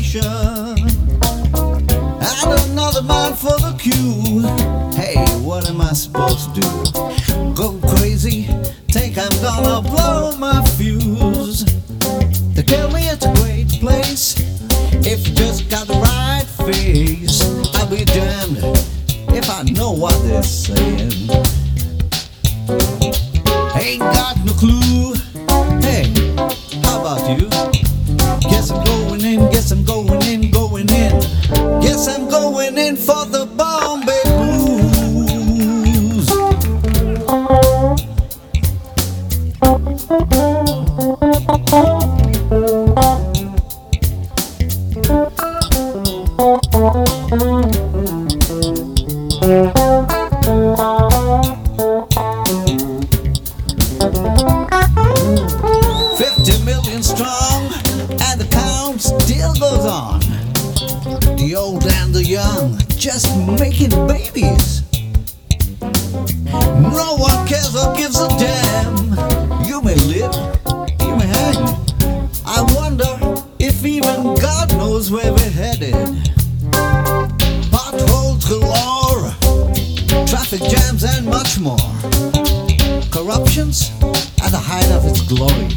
immigration. And another man for the queue. Hey, what am I supposed to do? Go crazy? Think I'm gonna blow my fuse? They tell me it's a great place if you just got the right face. I'll be damned if I know what they're saying. Ain't got no clue. Hey, how about you? Guess I'm going in, guess I'm going in, going in. Guess I'm going in for the Bombay Blues. Strong, and the count still goes on. The old and the young just making babies. No one cares or gives a damn. You may live, you may hang. I wonder if even God knows where we're headed. Potholes galore, traffic jams and much more. Corruption's at the height of its glory.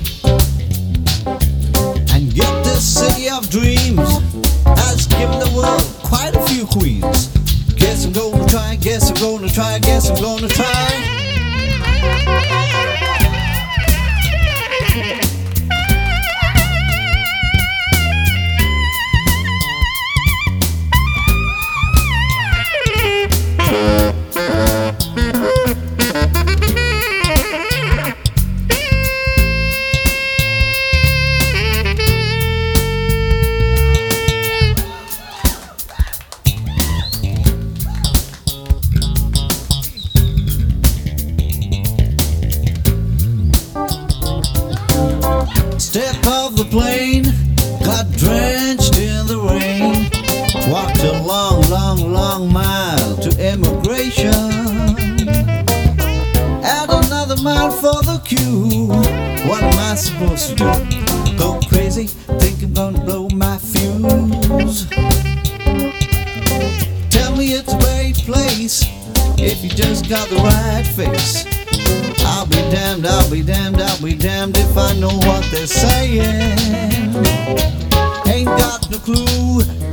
And yet this city of dreams has given the world quite a few queens. Guess I'm gonna try, guess I'm gonna try, guess I'm gonna try. Step off the plane, got drenched in the rain. Walked a long, long, long mile to immigration. Add another mile for the queue. What am I supposed to do? Go crazy? Think I'm gonna blow my fuse? Tell me it's a great place if you just got the right face. I'll be damned, I'll be damned, I'll be damned if I know what they're saying. Ain't got no clue.